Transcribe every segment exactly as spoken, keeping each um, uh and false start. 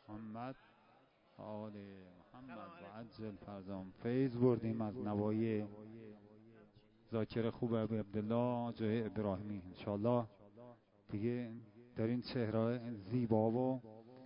محمد آل محمد و عجل فرزام. فیض بردیم از نوای ذاکر خوب ابی عبدالله جای ابراهیمی. انشالله دیگه در این چهره زیبا و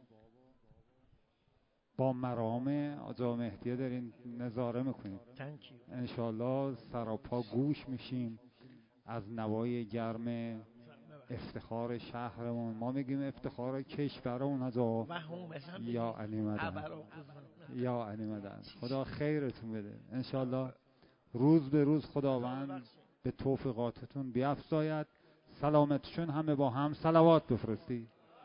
با مرام آقا مهدی در این نظاره میکنیم. انشالله سراپا گوش میشیم از نوای گرم افتخار شهرمون. ما میگیم افتخار کشورمون آقا. یا علی مدن، یا علی مدن. خدا خیرتون بده. انشالله روز به روز خداوند به توفیقاتتون بیفزاید. سلامتشون همه با هم صلوات بفرستی.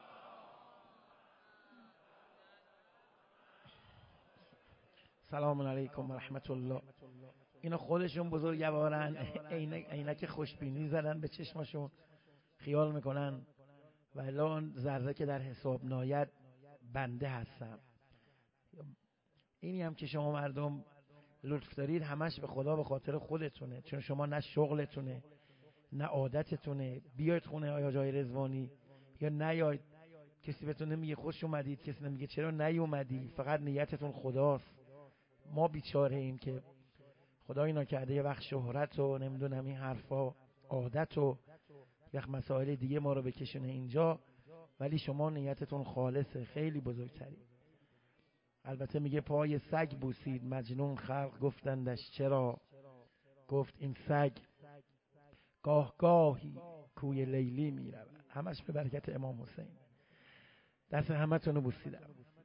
سلام علیکم و رحمت الله. اینا خودشون بزرگوارن، عینک عینک خوشبینی زدن به چشمشون، خیال میکنن و الان ذره که در حساب ناید بنده هستم. اینی هم که شما مردم لطف دارید همش به خدا به خاطر خودتونه، چون شما نه شغلتونه نه عادتتونه بیاید خونه آیا جای رضوانی یا نیاید. کسی بهتون نمیگه خوش اومدید، کسی نمیگه چرا نیومدی، فقط نیتتون خداست. ما بیچاره ایم که خدا اینا کرده یه وقت شهرت و نمیدونم این حرفا عادت و یک مسائل دیگه ما رو بکشونه اینجا، ولی شما نیتتون خالصه، خیلی بزرگتری. البته میگه پای سگ بوسید مجنون، خلق گفتندش چرا، گفت این سگ گاه گاهی کوی لیلی میرود. همش به برکت امام حسین. دست همتون رو بوسیدم.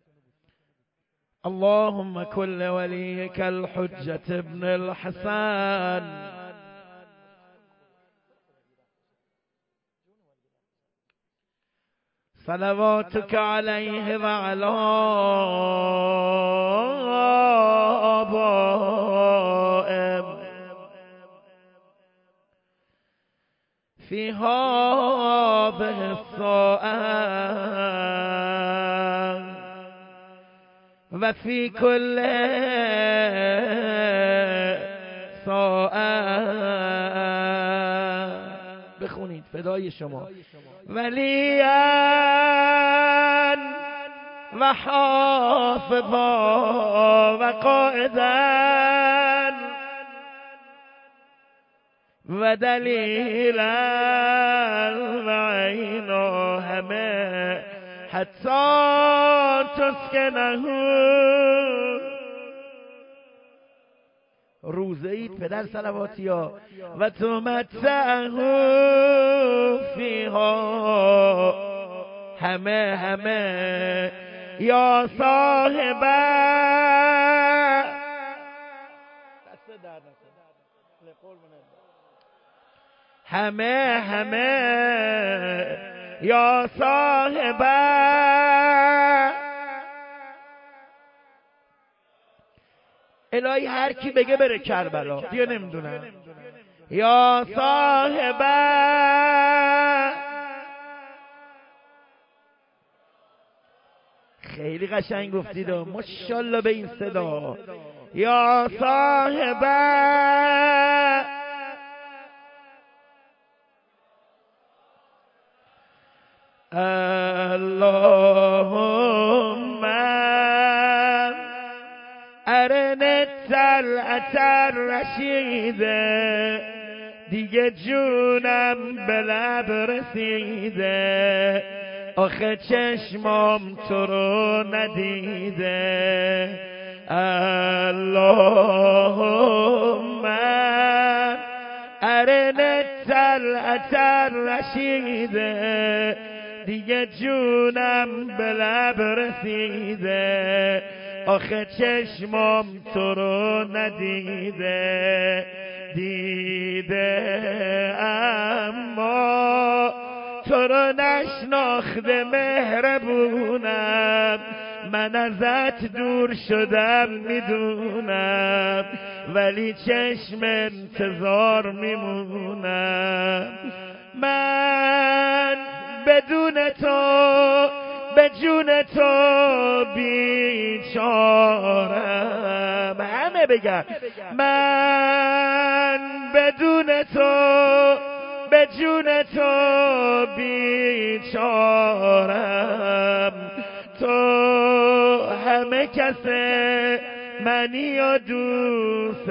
اللهم كل وليك الحجة ابن الحسن صلواتك عليه وعلى آبائه في هذه الساعة و فی کل ساعه. بخونید فدای شما. ولیان و حافظا و قائدان و دلیلا و عینا همه حتی تسکنه. روزه اید پدر صلواتی ها. و تمتعه فیها همه همه یا صاحب همه همه یا صاحب الهی هر کی بگه بره کربلا دیگه نمیدونم. یا صاحب خیلی قشنگ گفتید ماشاءالله به این صدا. یا صاحب اللهم ارنه طلعت الرشیده دیگه جونم به لب رسیده آخه چشمام تو رو ندیده. اللهم ارنه طلعت الرشیده دیگه جونم به لب رسیده آخه چشمام تو رو ندیده. دیده اما تو رو نشناخته مهربونم، من ازت دور شدم میدونم ولی چشم انتظار میمونم. من بدون تو به جون تو بیچارم. همه بگن من بدون تو به جون تو بیچارم. تو کسه منی و دوست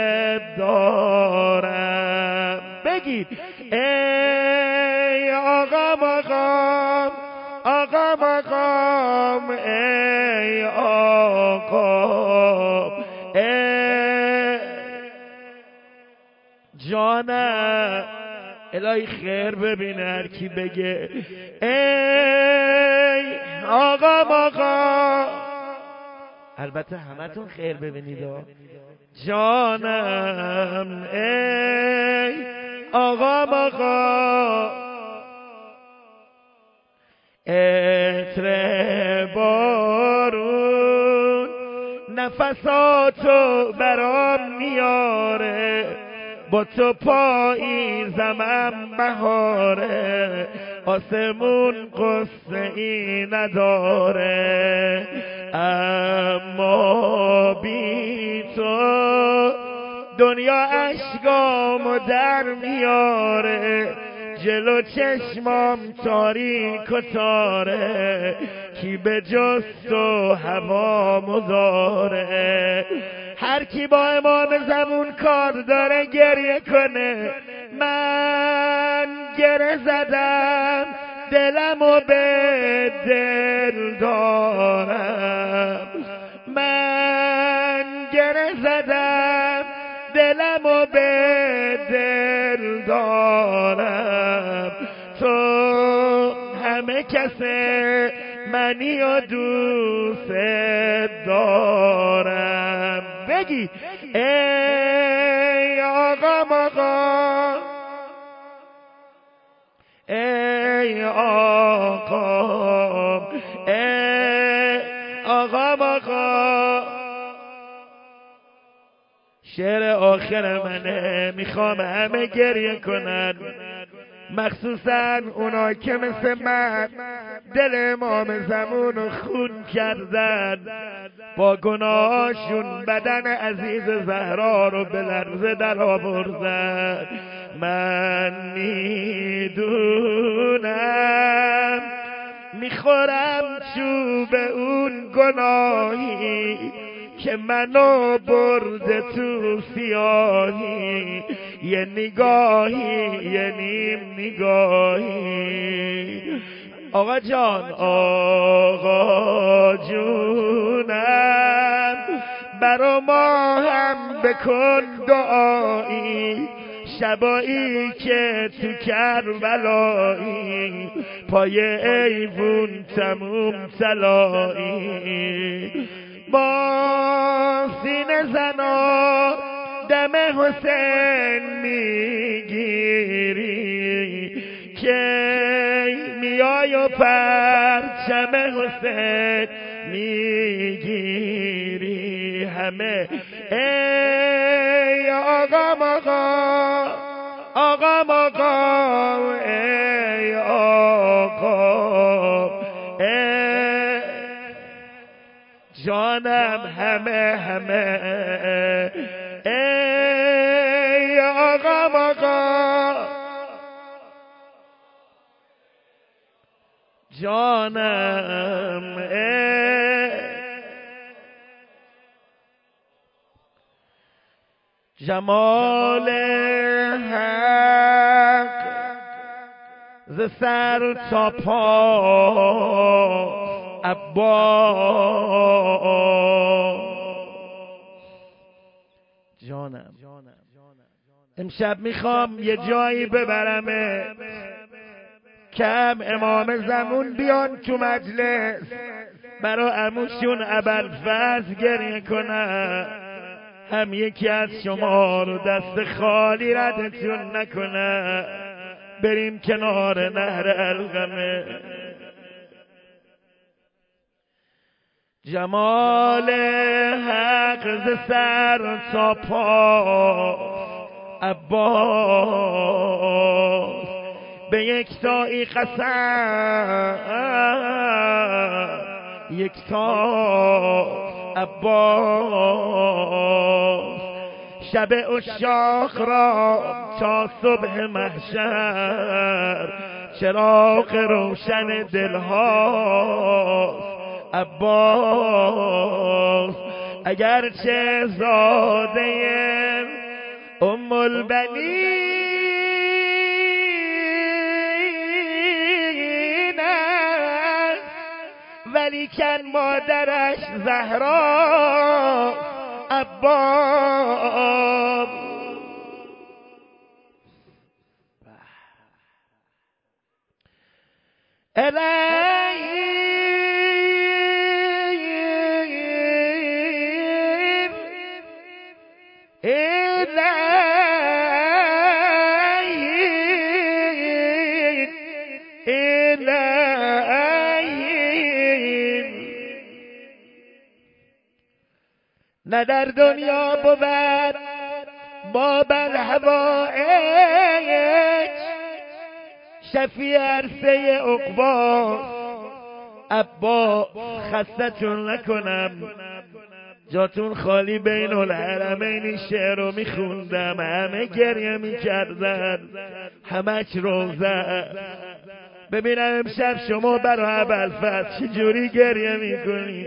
دارم. بگید ای آقا مقام، آقا مقام، ای آقا، ای جانم. الهی خیر ببینه هر کی بگه ای آقا مقام. البته همتون خیر ببینید جانم. ای آقا مقام، عطر بارون نفساتو برام میاره، با تو پاییزمم بهاره، آسمون قصه ای نداره، اما بی تو دنیا اشکامو در میاره، جلو چشمام تاریک و تاره، کی به جز تو هوامو داره. هر کی با امام زمون کار داره گریه کنه، من گره زدم دلمو به دل دارم، من گره زدم دلمو به دل دارم، تو همه کسه منی و دوست دارم. بگی ای آقا مقام، ای آقا، ای آقا مقام. شعر آخر منه، میخوام همه گریه کنن، مخصوصا اونا که مثل من دل امام زمون رو خون کردن، با گناهاشون بدن عزیز زهرا رو به لرزه در آوردن. من میدونم میخورم چوب اون گناهی که منو برده تو سیاهی، یه نگاهی یه نیم نگاهی. آقا جان آقا جونم برا ما هم بکن دعایی، شبایی که تو کربلایی پای ایوون تموم تلایی، با سینه زنا دم حسین میگیری، که میای و پرچم حسین میگیری. همه ای آقا مقام، آقا مقام، ای آقا، ای جانم. همه همه ای آقا مقام، جانم. ای جمال حق ز سر تا پا عباس جانم. امشب میخوام یه جایی ببرمه کم امام زمون بیان تو مجلس برا عموشون ابوالفضل گریه کنن، هم یکی از شما رو دست خالی ردتون نکنه، بریم کنار نهر القمه. جمال حق ز سر تا پا عباس، به یک تایی قسم یک تا عباس، شب عشاق را تا صبح محشر چراغ روشن دلها، عباس اگرچه زاده ام البنین است ولیکن مادرش زهرا عباس. الهیم الهیم الهیم نه در دنیا بود باب الحوائج شفیع عرصه عقبا. ابا خستتون نکنم جاتون خالی بین الحرمین شعر رو میخوندم همه گریه میکردن همه چ روزه. ببینم امشب شما برای ابوالفضل چجوری گریه میکنی.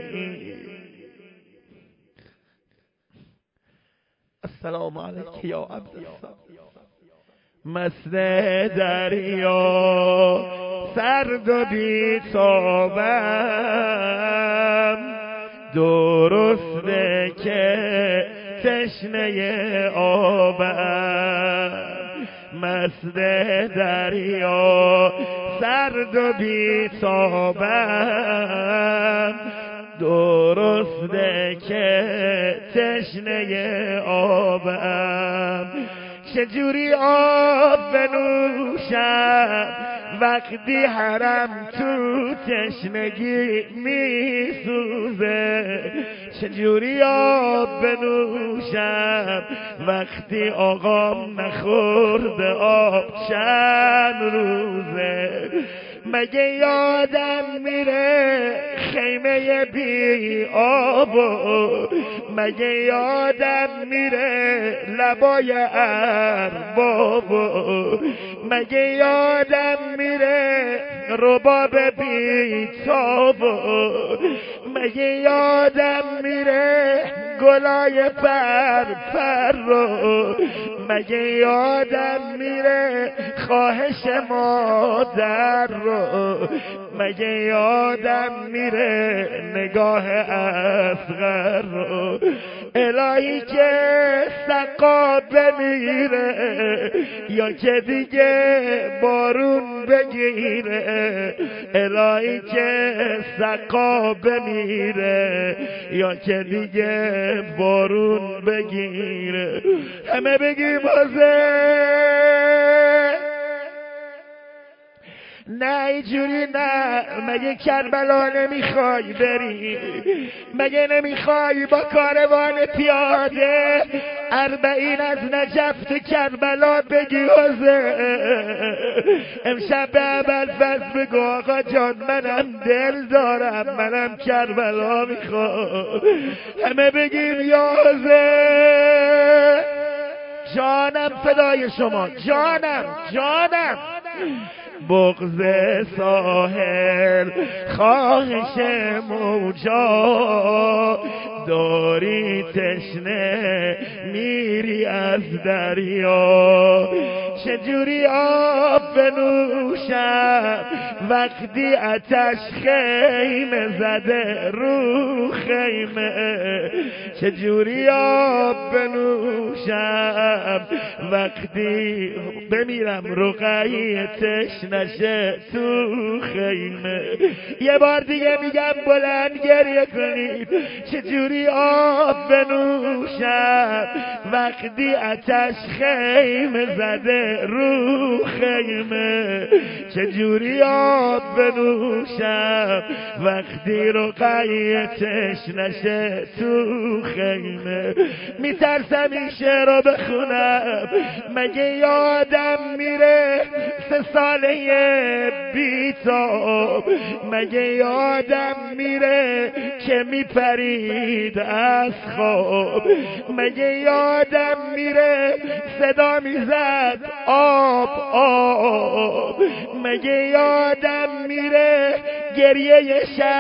السلام علیک یا عبدالله. مست دریا سرد و بی‌تابم درسته که تشنه آبم. مست دریا سرد و بی‌تابم درسته که تشنه آبم. چجوری آب بنوشم وقتی حرم تو تشنگی میسوزه. چجوری آب بنوشم وقتی آقام نخورده آب چند روزه. مگه یادم میره خیمه بی آبو، مگه یادم میره لبای اربابو، مگه یادم میره رباب بی تابو، مگه یادم میره گلای پر پر رو، مگه یادم میره خواهش مادر رو، مگه یادم میره نگاه اصغر رو. الهی که سقا بمیره یا که دیگه بارون بگیره، الهی که سقا بمیره یا که دیگه بارون بگیره. همه بگیم حاضر نه اینجوری نه. مگه کربلا نمیخوای بری؟ مگه نمیخوای با کاروان پیاده اربعین از نجف تو کربلا بگی حاضر؟ امشب به ابوالفضل بگو آقا جان منم دل دارم، منم کربلا میخوام. همه بگیم یا حاضر. جانم فدای شما، جانم جانم. بغض ساحل خواهش موجا داری تشنه میری از دریا. چجوری آب بنوشم وقتی آتش خیمه زده رو خیمه؟ چجوری آب بنوشم وقتی بمیرم رقعی تشنشه تو خیمه؟ یه بار دیگه میگم بلند گریه کنید. چجوری آب بنوشم وقتی آتش خیمه زده رو خیمه؟ چجوری آب بنوشم وقتی رقعی تشنشه تو خیمه؟ میترسم این شعر رو بخونم. مگه یادم میره سه ساله بیتاب؟ مگه یادم میره که میپرید از خواب؟ مگه یادم میره صدا میزد آب آب؟ مگه یادم میره گریه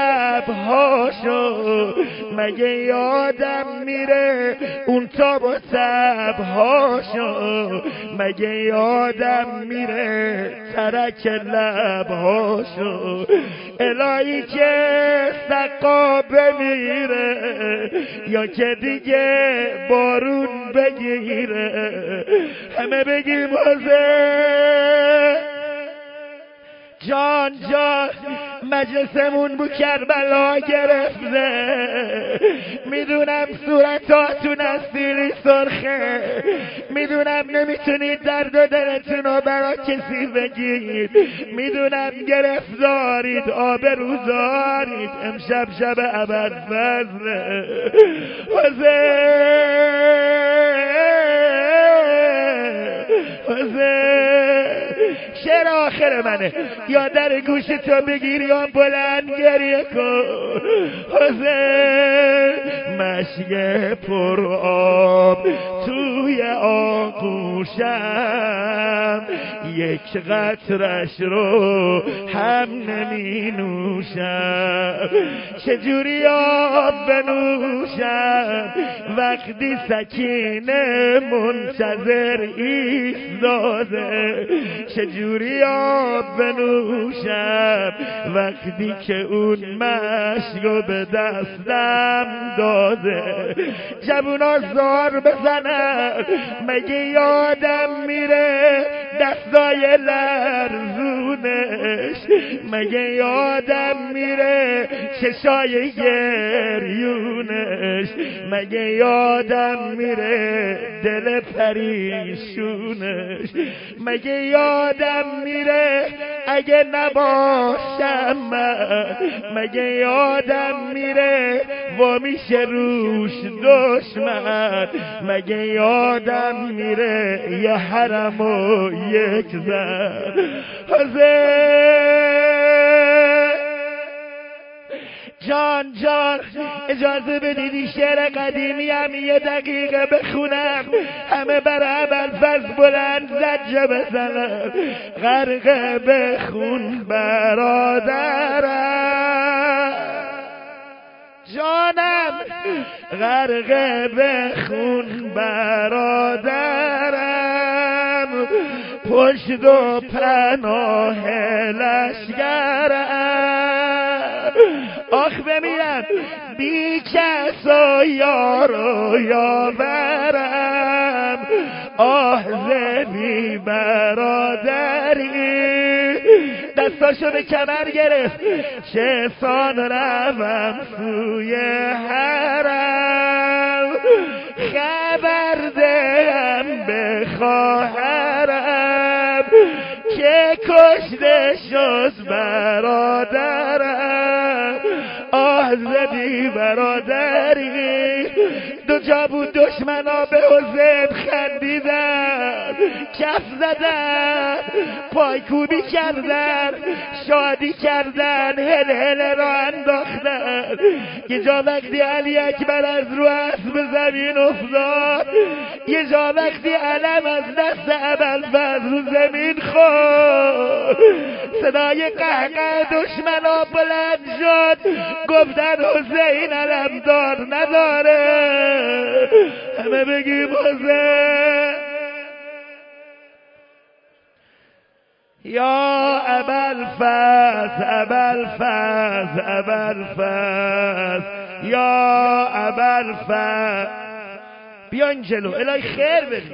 شبهاشو مگه یادم میره اون تاب و تبهاشو مگه یادم میره ترک لبهاشو الهی که سقا بمیره یا که دیگه بارون بگیره همه بگیم حسین جان جان مجلسمون بو کربلا گرفته میدونم صورتاتون از سیلی سرخه میدونم نمیتونید درد و دلتون رو برا کسی بگید میدونم گرفتارید آبروزارید امشب شب ابوالفضل حسین شعر آخر منه یا در گوش تو بگیر یا بلند گریه کن حسین مشک پر آب توی آغوشم یک قطرش رو هم نمی نوشم چجوری آب بنوشم وقتی سکینه منتظر ایستاده چجوری آب بنوشم وقتی که اون مشکو به دستم داده جوونا زار بزنن مگه یادم میره دستای لرزونش مگه یادم میره چشای گریونش مگه یادم میره دل پریشونش مگه یادم میره اگه نباشم من مگه یادم میره و میشه روش دشمن مگه یادم میره یه حرم و یک زن حسین جان جان اجازه بدید شعر قدیمی هم یه دقیقه بخونم همه بر ابوالفضل بلند زجه بزنم غرق بخون برادرم جانم غرق بخون برادرم پشت و پناه لشگرم آخ بمیرم بی کس و یار و یاورم آه زبی برادری دستاشو به کمر گرفت چه سان روم سوی حرم خبر دهم به خواهرم که کشته شد برادرم آه زدی برادری دو جا بود دشمنا به حسین خندیدن کف زدن پایکوبی کردن شادی کردن هل هل را انداختن یه جا وقتی علی اکبر از رو اسب زمین افتاد یه جا وقتی علم از دست ابوالفضل رو زمین خورد صدای قهقه دشمنا بلند شد گفتن حسین علمدار نداره همه بگیم حسین یا ابوالفضل ابوالفضل ابوالفضل یا ابوالفضل بیاین جلو الهی خیر بدید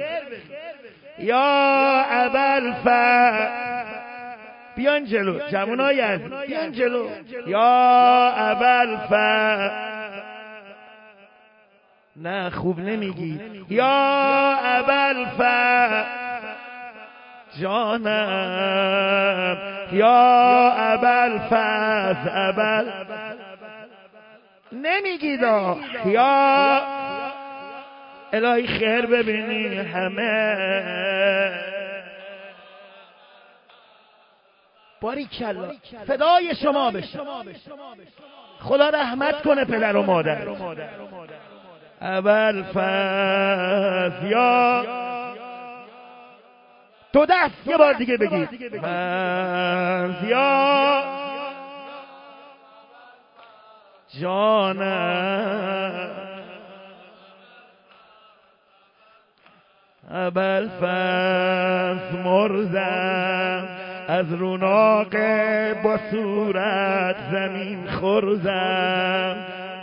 یا ابوالفضل بیان جلو جوانای عزیز بیان جلو یا ابوالفضل نه خوب نمیگی یا ابوالفضل جانم یا ابوالفضل ابوال نمیگید یا الهی خیر ببینی همه باریکلا فدای شما بشه خدا رحمت کنه پدر و مادر ابوالفضل یا تو دست یه بار دیگه بگید من یا جانم ابوالفضل مرزم از روناق با صورت زمین خورزم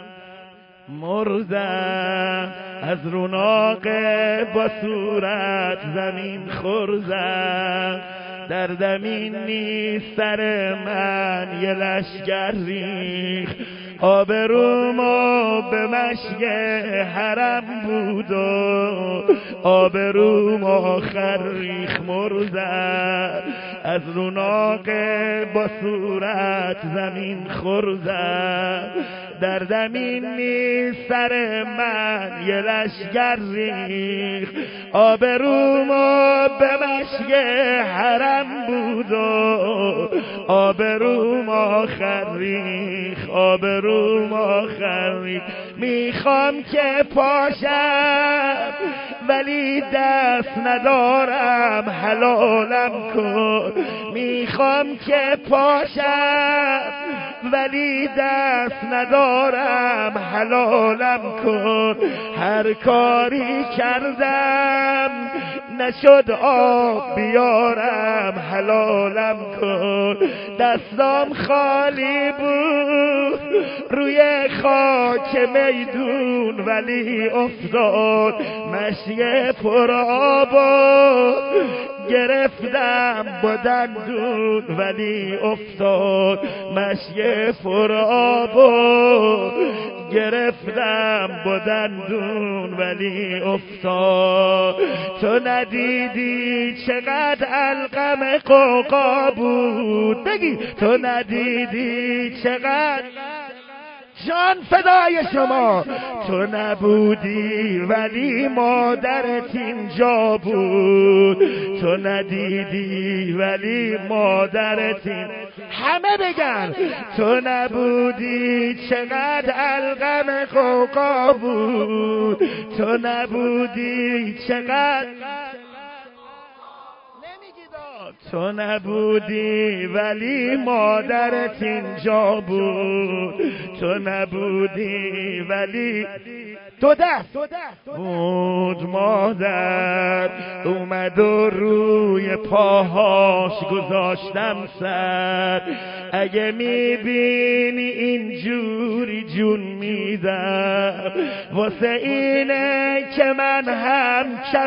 مرزم از روناق با صورت زمین خورزم در دمین نیست سر من یه لشگر ریخ آبروما به مشک حرم بود و آبروم آخر ریخ مرزد از روناق با صورت زمین خورزد در دمین نیست سر من یه لشگر ریخ آبروما به مشک حرم بود و آبروم آخر ریخ آبروم آخر ریخ میخوام که پاشم ولی دست ندارم حلالم کن میخوام که پاشم ولی دست ندارم حلالم کن هر کاری کردم نشد آب بیارم حلالم کن دستام خالی بود روی خاک میدون ولی افتاد مشی پر آب گرفتم با دندون ولی افتاد مشی پر آب گرفتم با دندون ولی افتاد تو ندیدی چقدر علقم قوقا بود بگی تو ندیدی چقدر جان فدای شما تو نبودی ولی مادرت اینجا بود تو ندیدی ولی مادرت این همه بگن تو نبودی چقدر علقم قوقا بود تو نبودی چقدر تو نبودی ولی مادرت اینجا بود تو نبودی ولی تو دست بود مادر اومد و روی پاهاش گذاشتم سر اگه میبینی اینجوری جون میدم واسه اینه که من هم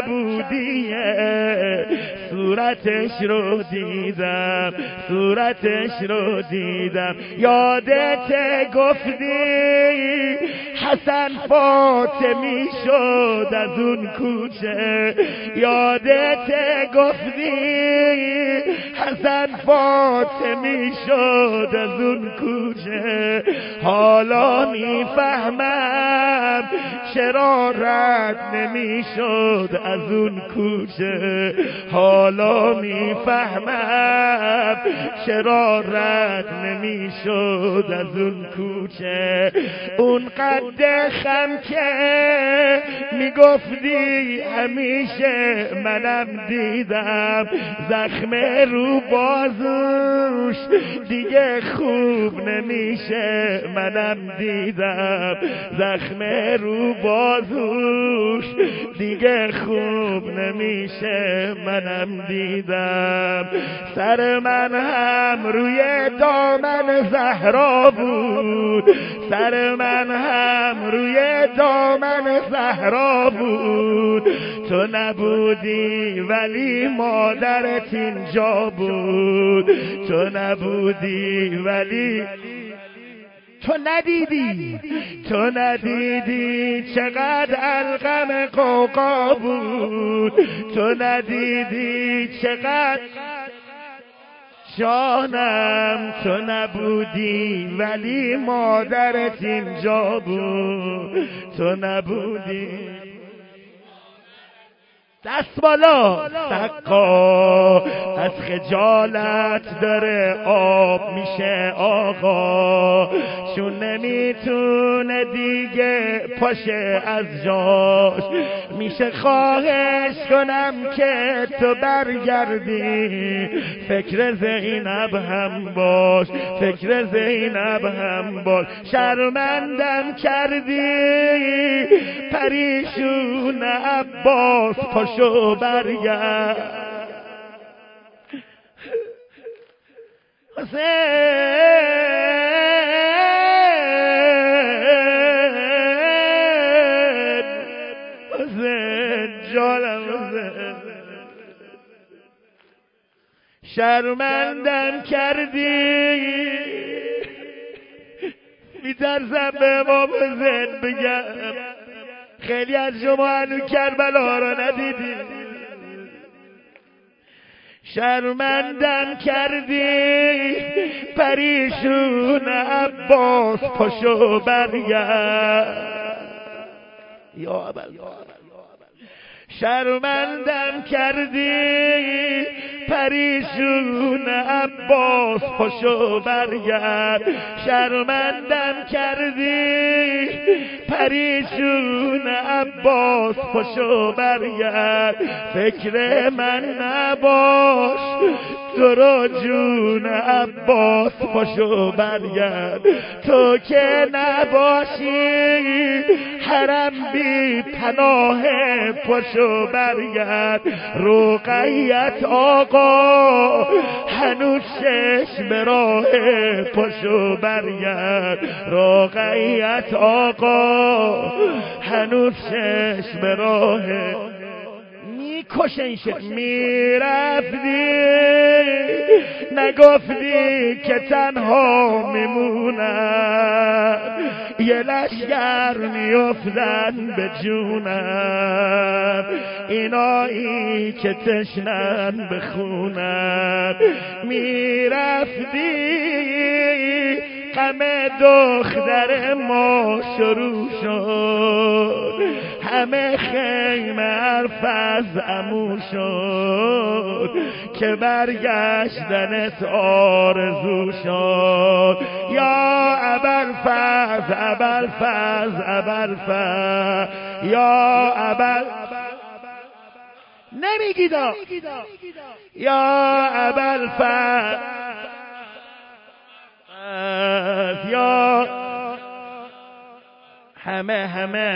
کبودیه صورتش رو دیدم صورتش رو دیدم یادت گفتی حسن فاطمی شد از اون کوچه یادت گفتی حسن فاطمی شد از اون کوچه حالا میفهمم چرا رد نمیشد از اون کوچه حالا میفهمم چرا رد نمیشد از اون کوچه اون قد خم که میگفتی همیشه منم دیدم زخم رو بازوش دیگه خوب نمیشه منم دیدم زخم رو بازوش دیگه خوب نمیشه منم دیدم سر من هم روی دامن زهرا بود سر من هم روی دامن زهرا بود تو نبودی ولی مادرت اینجا بود تو نبودی ولی تو ندیدی تو ندیدی چقدر علقم قوقا بود تو ندیدی چقدر جانم تو نبودی ولی مادرت اینجا بود تو نبودی دست بالا. سقا از خجالت داره آب میشه آقا، چون نمیتونه دیگه پاشه از جاش. میشه خواهش کنم که تو برگردی، فکر زینب هم باش، فکر زینب هم باش. شرمندم کردی پریشون عباس، پاشو برگرد. حسین حسین جانم حسین، شرمندم کردی. میترسم به امام حسین بگم خیلی از شما هنوز کربلا را ندیدی. شرمندم کردی پریشون عباس، پاشو برگرد. یا ابل شرمندم کردی پریشون عباس، پاشو برگرد. شرمندم کردی پریشون عباس، پاشو برگرد. فکر من نباش تو رو جون عباس، پاشو برگرد. تو که نباشی حرم بی پناه، پاشو برگرد. رقیت آقا هنوز چشم راه، پاشو برگرد. رقیت آقا هنوز چشم راه. میکشنشه میرفتی نگفتی که تنها میمونم، یه لشگر میافتن به جونم. اینایی که تشنن بخونن، میرفتی غم دختر ما شروع شد، همه خیمه حرف از عمو شد، که برگشتنت آرزو شد. یا ابوالفضل ابوالفضل ابوالفضل یا ابل نمیگیدا یا ابوالفضل یا همه همه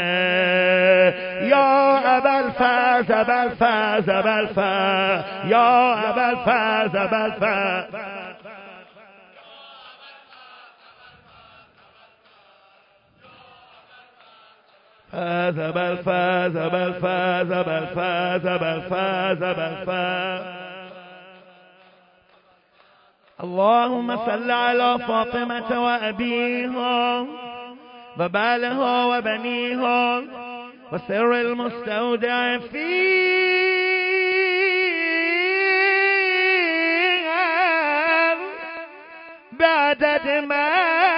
یا ابوالفضل ابوالفضل ابوالفضل یا ابوالفضل ابوالفضل فاز ابوالفضل ابوالفضل ابوالفضل ابوالفضل ابوالفضل. اللهم صل على فاطمة وأبيها وبعلها وبنيها وسر المستودع فيها بعدد ما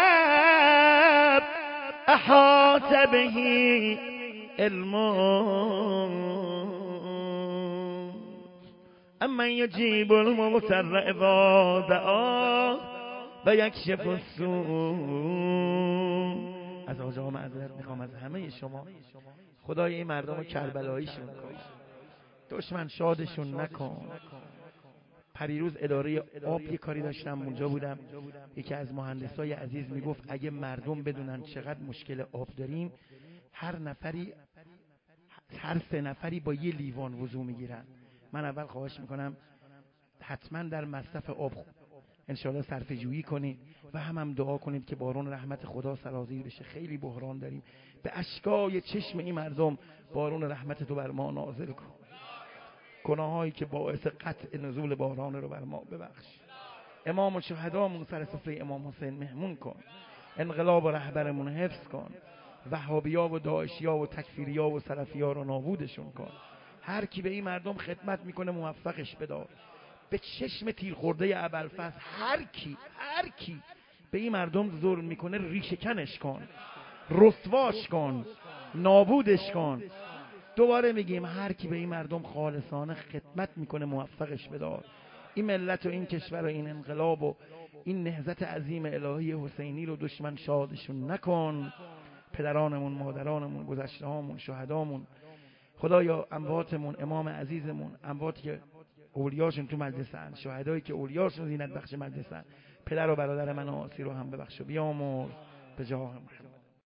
أحاط به علمه. أمن يجيب المضطر إذا دعاه ويكشف السوء. از آقا معذرت میخوام از همه شما، خدای این مردم رو کربلاییشون کن، دشمن شادشون نکن. پریروز اداره آب یه کاری داشتم، اونجا بودم، یکی از مهندسای عزیز میگفت اگه مردم بدونن چقدر مشکل آب داریم، هر نفری هر سه نفری با یه لیوان وضو میگیرن. من اول خواهش میکنم حتما در مصرف آب انشاءالله صرفه جویی کنید و هم هم دعا کنید که بارون رحمت خدا سرازیر بشه. خیلی بحران داریم، به اشکای چشم این مردم بارون رحمت تو بر ما نازل کن. گناهایی که باعث قطع نزول باران رو بر ما ببخش. امام و شهدامون سر سفره امام حسین مهمون کن. انقلاب و رهبرمون حفظ کن. وهابیا و داعشیا و تکفیریا و سلفیا رو نابودشون کن. هر کی به این مردم خدمت میکنه موفقش بدار. به چشم تیر خورده ابوالفضل هر کی هر کی به این مردم ظلم میکنه ریشه کنش کن، رسواش کن، نابودش کن. دوباره میگیم هر کی به این مردم خالصانه خدمت میکنه موفقش بدار. این ملت و این کشور و این انقلاب و این نهضت عظیم الهی حسینی رو دشمن شادشون نکن. پدرانمون، مادرانمون، گذشته‌هامون، شهدامون، خدایا امواتمون، امام عزیزمون، امواتی که اولیاشون تو مجلسن، شهدایی که اولیاشون زینت بخش مجلسن، پدر و برادر من آسی رو هم ببخش و بیامرز به جاه محمد.